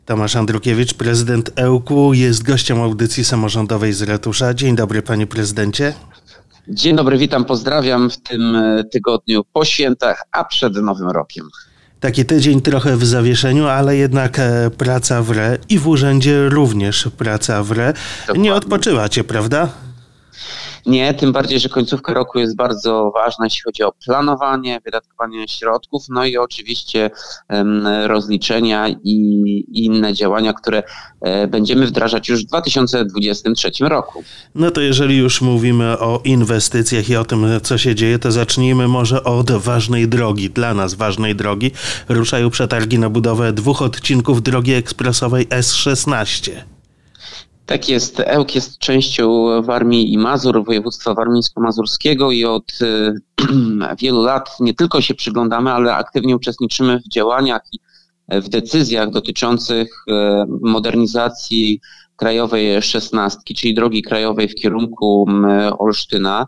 Tomasz Andrukiewicz, prezydent Ełku, jest gościem audycji samorządowej z Ratusza. Dzień dobry, panie prezydencie. Dzień dobry, witam, pozdrawiam w tym tygodniu po świętach, a przed Nowym Rokiem. Taki tydzień trochę w zawieszeniu, ale jednak praca wre i w urzędzie również praca wre. Dokładnie. Nie odpoczywacie, prawda? Nie, tym bardziej, że końcówka roku jest bardzo ważna, jeśli chodzi o planowanie, wydatkowanie środków, no i oczywiście rozliczenia i inne działania, które będziemy wdrażać już w 2023 roku. No to jeżeli już mówimy o inwestycjach i o tym, co się dzieje, to zacznijmy może od ważnej drogi, dla nas ważnej drogi. Ruszają przetargi na budowę 2 odcinków drogi ekspresowej S16. Tak jest, Ełk jest częścią Warmii i Mazur, województwa warmińsko-mazurskiego i od wielu lat nie tylko się przyglądamy, ale aktywnie uczestniczymy w działaniach i w decyzjach dotyczących modernizacji krajowej 16, czyli drogi krajowej w kierunku Olsztyna.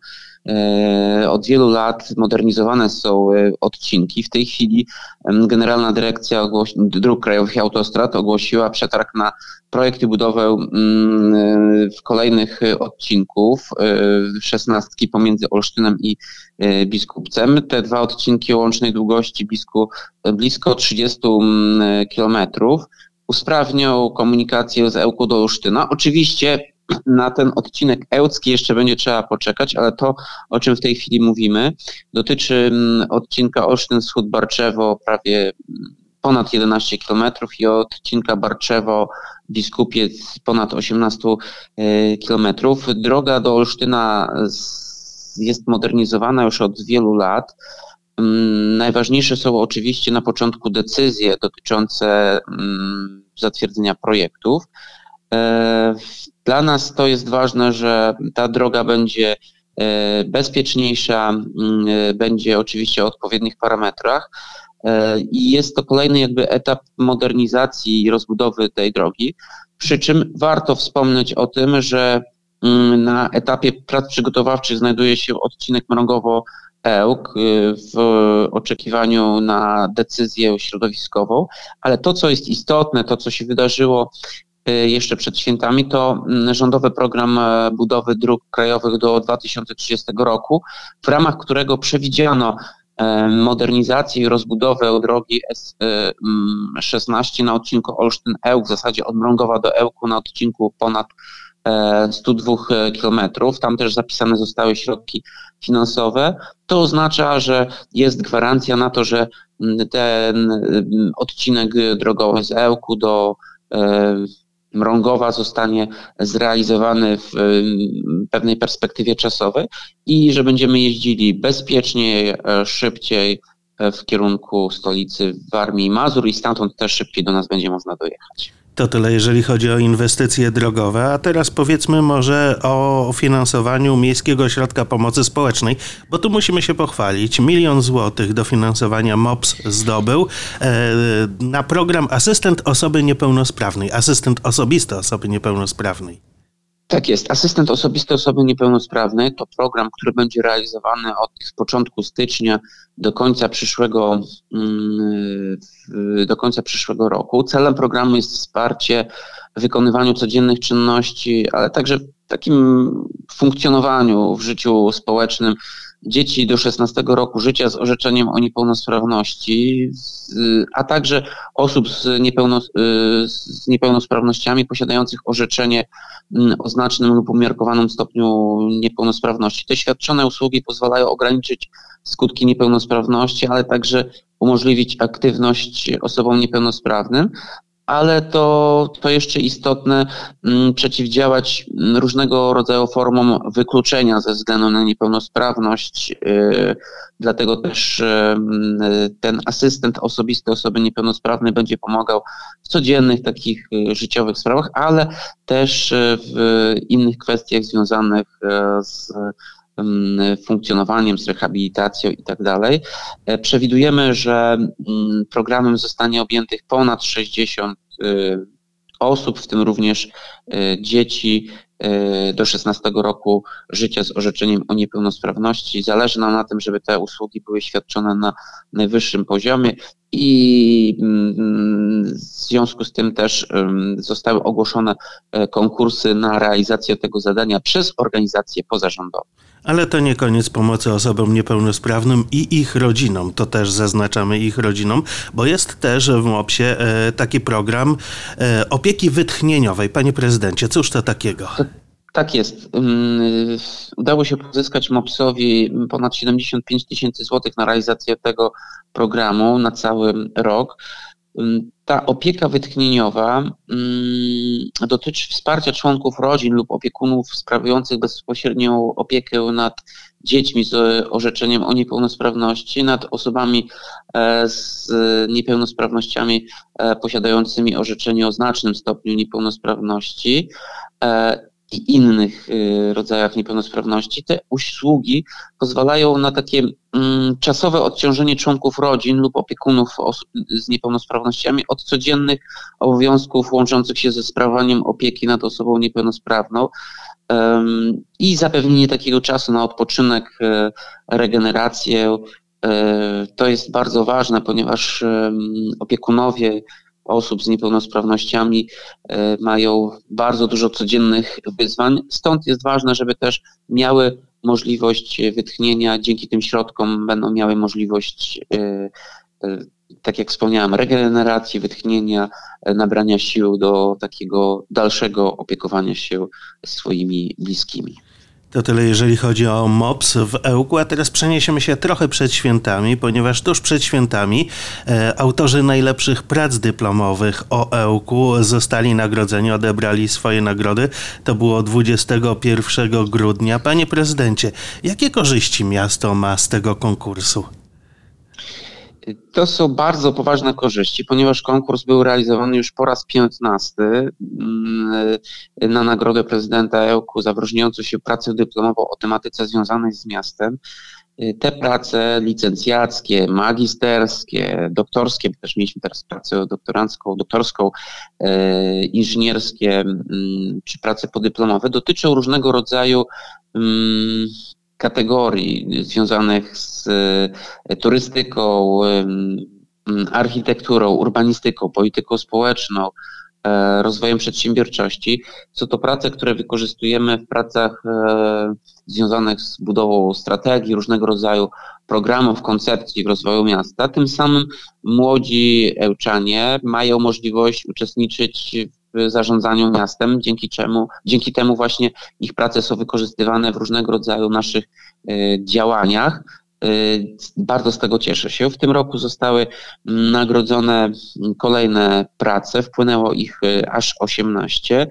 Od wielu lat modernizowane są odcinki. W tej chwili Generalna Dyrekcja Dróg Krajowych i Autostrad ogłosiła przetarg na projekt i budowę kolejnych odcinków 16 pomiędzy Olsztynem i Biskupcem. Te 2 odcinki o łącznej długości blisko 30 kilometrów usprawnią komunikację z Ełku do Olsztyna. Oczywiście na ten odcinek ełcki jeszcze będzie trzeba poczekać, ale to, o czym w tej chwili mówimy, dotyczy odcinka Olsztyn-Wschód-Barczewo prawie ponad 11 km i odcinka Barczewo-Biskupiec ponad 18 km. Droga do Olsztyna jest modernizowana już od wielu lat. Najważniejsze są oczywiście na początku decyzje dotyczące zatwierdzenia projektów. Dla nas to jest ważne, że ta droga będzie bezpieczniejsza, będzie oczywiście o odpowiednich parametrach i jest to kolejny jakby etap modernizacji i rozbudowy tej drogi. Przy czym warto wspomnieć o tym, że na etapie prac przygotowawczych znajduje się odcinek Mrągowo-Ełk w oczekiwaniu na decyzję środowiskową, ale to, co jest istotne, to, co się wydarzyło jeszcze przed świętami, to rządowy program budowy dróg krajowych do 2030 roku, w ramach którego przewidziano modernizację i rozbudowę drogi S16 na odcinku Olsztyn-Ełk, w zasadzie od Mrągowa do Ełku na odcinku ponad 102 km. Tam też zapisane zostały środki finansowe. To oznacza, że jest gwarancja na to, że ten odcinek drogowy z Ełku do Mrągowa zostanie zrealizowany w pewnej perspektywie czasowej i że będziemy jeździli bezpieczniej, szybciej w kierunku stolicy Warmii i Mazur i stamtąd też szybciej do nas będzie można dojechać. To tyle, jeżeli chodzi o inwestycje drogowe, a teraz powiedzmy może o finansowaniu Miejskiego Ośrodka Pomocy Społecznej, bo tu musimy się pochwalić. 1 000 000 złotych dofinansowania MOPS zdobył na program Asystent Osoby Niepełnosprawnej, asystent osobisty osoby niepełnosprawnej. Tak jest. Asystent osobisty osoby niepełnosprawnej to program, który będzie realizowany od początku stycznia do końca przyszłego roku. Celem programu jest wsparcie w wykonywaniu codziennych czynności, ale także w takim funkcjonowaniu w życiu społecznym dzieci do 16 roku życia z orzeczeniem o niepełnosprawności, a także osób z niepełnosprawnościami posiadających orzeczenie o znacznym lub umiarkowanym stopniu niepełnosprawności. Te świadczone usługi pozwalają ograniczyć skutki niepełnosprawności, ale także umożliwić aktywność osobom niepełnosprawnym. Ale to jeszcze istotne, przeciwdziałać różnego rodzaju formom wykluczenia ze względu na niepełnosprawność. Dlatego też ten asystent osobisty osoby niepełnosprawnej będzie pomagał w codziennych takich życiowych sprawach, ale też w innych kwestiach związanych z funkcjonowaniem, z rehabilitacją i tak dalej. Przewidujemy, że programem zostanie objętych ponad 60 osób, w tym również dzieci do 16 roku życia z orzeczeniem o niepełnosprawności. Zależy nam na tym, żeby te usługi były świadczone na najwyższym poziomie i w związku z tym też zostały ogłoszone konkursy na realizację tego zadania przez organizacje pozarządowe. Ale to nie koniec pomocy osobom niepełnosprawnym i ich rodzinom. To też zaznaczamy ich rodzinom, bo jest też w MOPS-ie taki program opieki wytchnieniowej. Panie prezydencie, cóż to takiego? Tak jest. Udało się pozyskać MOPS-owi ponad 75 000 złotych na realizację tego programu na cały rok. Ta opieka wytchnieniowa dotyczy wsparcia członków rodzin lub opiekunów sprawujących bezpośrednią opiekę nad dziećmi z orzeczeniem o niepełnosprawności, nad osobami z niepełnosprawnościami posiadającymi orzeczenie o znacznym stopniu niepełnosprawności i innych rodzajach niepełnosprawności. Te usługi pozwalają na takie czasowe odciążenie członków rodzin lub opiekunów osób z niepełnosprawnościami od codziennych obowiązków łączących się ze sprawowaniem opieki nad osobą niepełnosprawną i zapewnienie takiego czasu na odpoczynek, regenerację. To jest bardzo ważne, ponieważ opiekunowie osób z niepełnosprawnościami mają bardzo dużo codziennych wyzwań. Stąd jest ważne, żeby też miały możliwość wytchnienia. Dzięki tym środkom będą miały możliwość, tak jak wspomniałem, regeneracji, wytchnienia, nabrania sił do takiego dalszego opiekowania się swoimi bliskimi. To tyle, jeżeli chodzi o MOPS w Ełku, a teraz przeniesiemy się trochę przed świętami, ponieważ tuż przed świętami autorzy najlepszych prac dyplomowych o Ełku zostali nagrodzeni, odebrali swoje nagrody. To było 21 grudnia. Panie prezydencie, jakie korzyści miasto ma z tego konkursu? To są bardzo poważne korzyści, ponieważ konkurs był realizowany już po raz 15 na nagrodę prezydenta Ełku za wyróżniającą się pracę dyplomową o tematyce związanej z miastem. Te prace licencjackie, magisterskie, doktorskie, bo też mieliśmy teraz pracę doktorską, inżynierskie czy prace podyplomowe, dotyczą różnego rodzaju kategorii związanych z turystyką, architekturą, urbanistyką, polityką społeczną, rozwojem przedsiębiorczości. Są to prace, które wykorzystujemy w pracach związanych z budową strategii, różnego rodzaju programów, koncepcji rozwoju miasta. Tym samym młodzi ełczanie mają możliwość uczestniczyć w zarządzaniu miastem, dzięki temu właśnie ich prace są wykorzystywane w różnego rodzaju naszych działaniach. Bardzo z tego cieszę się. W tym roku zostały nagrodzone kolejne prace, wpłynęło ich aż 18.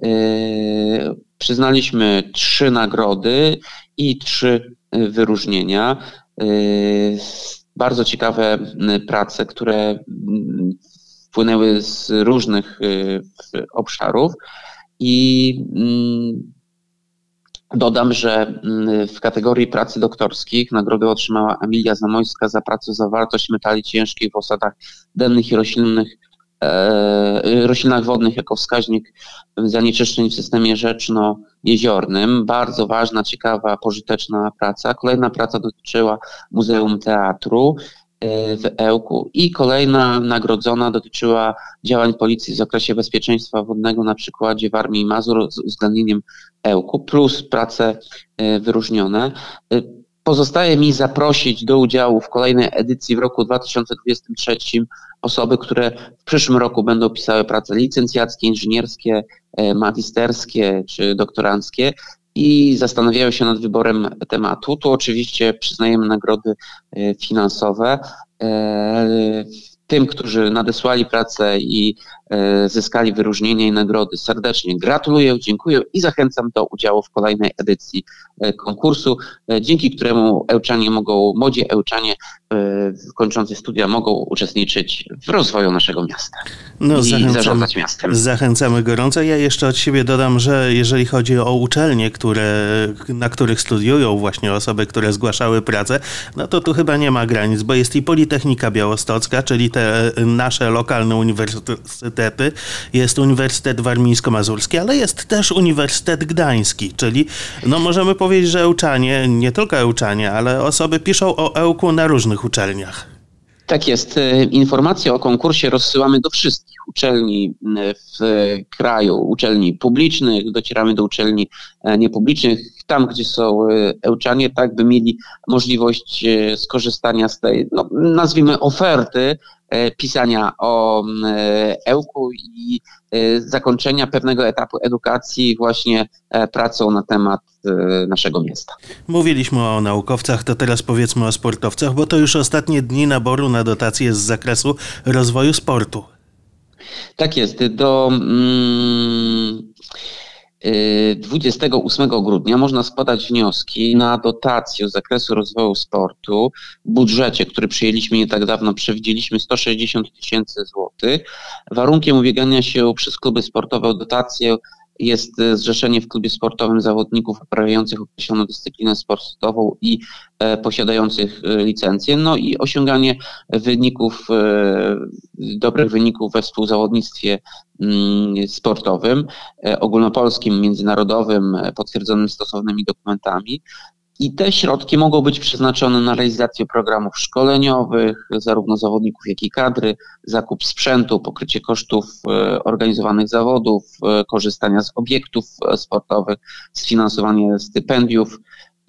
Przyznaliśmy 3 nagrody i 3 wyróżnienia. Bardzo ciekawe prace, które wpłynęły z różnych obszarów i dodam, że w kategorii pracy doktorskich nagrodę otrzymała Emilia Zamojska za pracę zawartość metali ciężkich w osadach dennych i roślinach wodnych jako wskaźnik zanieczyszczeń w systemie rzeczno-jeziornym. Bardzo ważna, ciekawa, pożyteczna praca. Kolejna praca dotyczyła Muzeum Teatru w Ełku i kolejna nagrodzona dotyczyła działań policji w zakresie bezpieczeństwa wodnego na przykładzie Warmii i Mazur z uwzględnieniem Ełku, plus prace wyróżnione. Pozostaje mi zaprosić do udziału w kolejnej edycji w roku 2023 osoby, które w przyszłym roku będą pisały prace licencjackie, inżynierskie, magisterskie czy doktoranckie i zastanawiają się nad wyborem tematu. Tu oczywiście przyznajemy nagrody finansowe. Tym, którzy nadesłali pracę i zyskali wyróżnienie i nagrody, serdecznie gratuluję, dziękuję i zachęcam do udziału w kolejnej edycji konkursu, dzięki któremu młodzi ełczanie kończący studia mogą uczestniczyć w rozwoju naszego miasta i zarządzać miastem. Zachęcamy gorąco. Ja jeszcze od siebie dodam, że jeżeli chodzi o uczelnie, na których studiują właśnie osoby, które zgłaszały pracę, no to tu chyba nie ma granic, bo jest i Politechnika Białostocka, czyli te nasze lokalne uniwersytety uniwersytety. Jest Uniwersytet Warmińsko-Mazurski, ale jest też Uniwersytet Gdański, czyli możemy powiedzieć, że ełczanie, nie tylko ełczanie, ale osoby piszą o Ełku na różnych uczelniach. Tak jest. Informacje o konkursie rozsyłamy do wszystkich uczelni w kraju, uczelni publicznych, docieramy do uczelni niepublicznych, tam gdzie są ełczanie, tak by mieli możliwość skorzystania z tej, nazwijmy, oferty, pisania o Ełku i zakończenia pewnego etapu edukacji właśnie pracą na temat naszego miasta. Mówiliśmy o naukowcach, to teraz powiedzmy o sportowcach, bo to już ostatnie dni naboru na dotacje z zakresu rozwoju sportu. Tak jest. Do 28 grudnia można składać wnioski na dotację z zakresu rozwoju sportu. W budżecie, który przyjęliśmy nie tak dawno, przewidzieliśmy 160 000 złotych. Warunkiem ubiegania się przez kluby sportowe o dotację jest zrzeszenie w klubie sportowym zawodników uprawiających określoną dyscyplinę sportową i posiadających licencję, i osiąganie wyników, dobrych wyników we współzawodnictwie sportowym, ogólnopolskim, międzynarodowym, potwierdzonym stosownymi dokumentami. I te środki mogą być przeznaczone na realizację programów szkoleniowych, zarówno zawodników, jak i kadry, zakup sprzętu, pokrycie kosztów organizowanych zawodów, korzystania z obiektów sportowych, sfinansowanie stypendiów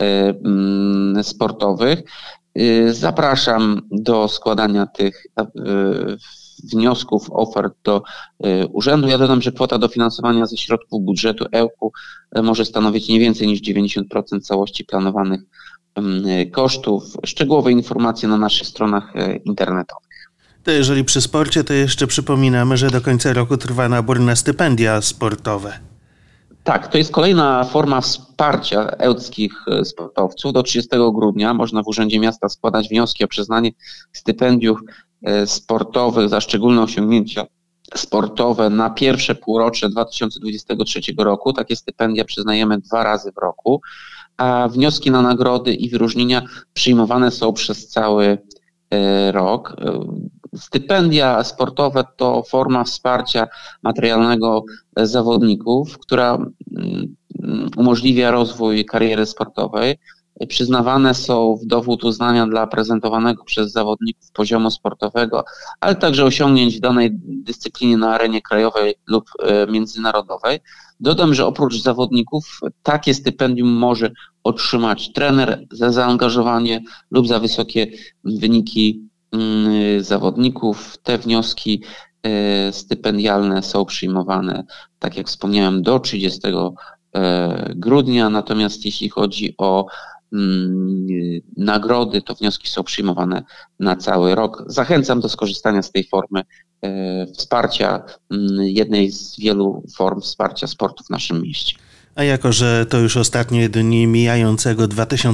sportowych. Zapraszam do składania tych wniosków, ofert do urzędu. Ja dodam, że kwota dofinansowania ze środków budżetu Ełku może stanowić nie więcej niż 90% całości planowanych kosztów. Szczegółowe informacje na naszych stronach internetowych. To jeżeli przy sporcie, to jeszcze przypominamy, że do końca roku trwa nabór na stypendia sportowe. Tak, to jest kolejna forma wsparcia ełckich sportowców. Do 30 grudnia można w Urzędzie Miasta składać wnioski o przyznanie stypendiów sportowych za szczególne osiągnięcia sportowe na pierwsze półrocze 2023 roku. Takie stypendia przyznajemy 2 razy w roku, a wnioski na nagrody i wyróżnienia przyjmowane są przez cały rok. Stypendia sportowe to forma wsparcia materialnego zawodników, która umożliwia rozwój kariery sportowej. Przyznawane są w dowód uznania dla prezentowanego przez zawodników poziomu sportowego, ale także osiągnięć w danej dyscyplinie na arenie krajowej lub międzynarodowej. Dodam, że oprócz zawodników takie stypendium może otrzymać trener za zaangażowanie lub za wysokie wyniki zawodników. Te wnioski stypendialne są przyjmowane, tak jak wspomniałem, do 30 grudnia. Natomiast jeśli chodzi o nagrody, to wnioski są przyjmowane na cały rok. Zachęcam do skorzystania z tej formy wsparcia, jednej z wielu form wsparcia sportu w naszym mieście. A jako, że to już ostatnie dni mijającego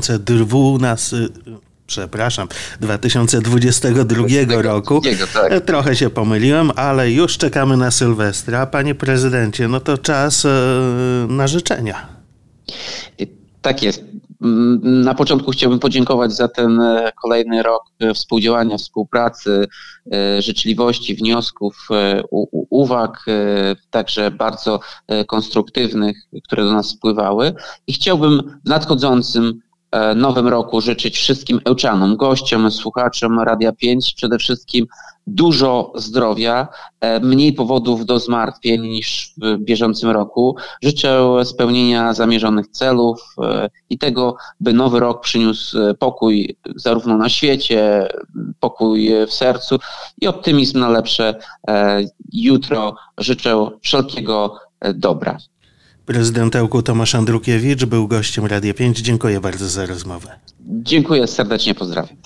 2022 roku. Tak. Trochę się pomyliłem, ale już czekamy na Sylwestra. Panie prezydencie, to czas na życzenia. Tak jest. Na początku chciałbym podziękować za ten kolejny rok współdziałania, współpracy, życzliwości, wniosków, uwag, także bardzo konstruktywnych, które do nas spływały. I chciałbym w nadchodzącym nowym roku życzyć wszystkim ełczanom, gościom, słuchaczom Radia 5 przede wszystkim dużo zdrowia, mniej powodów do zmartwień niż w bieżącym roku. Życzę spełnienia zamierzonych celów i tego, by nowy rok przyniósł pokój zarówno na świecie, pokój w sercu i optymizm na lepsze jutro. Życzę wszelkiego dobra. Prezydent Ełku Tomasz Andrukiewicz był gościem Radia 5. Dziękuję bardzo za rozmowę. Dziękuję serdecznie, pozdrawiam.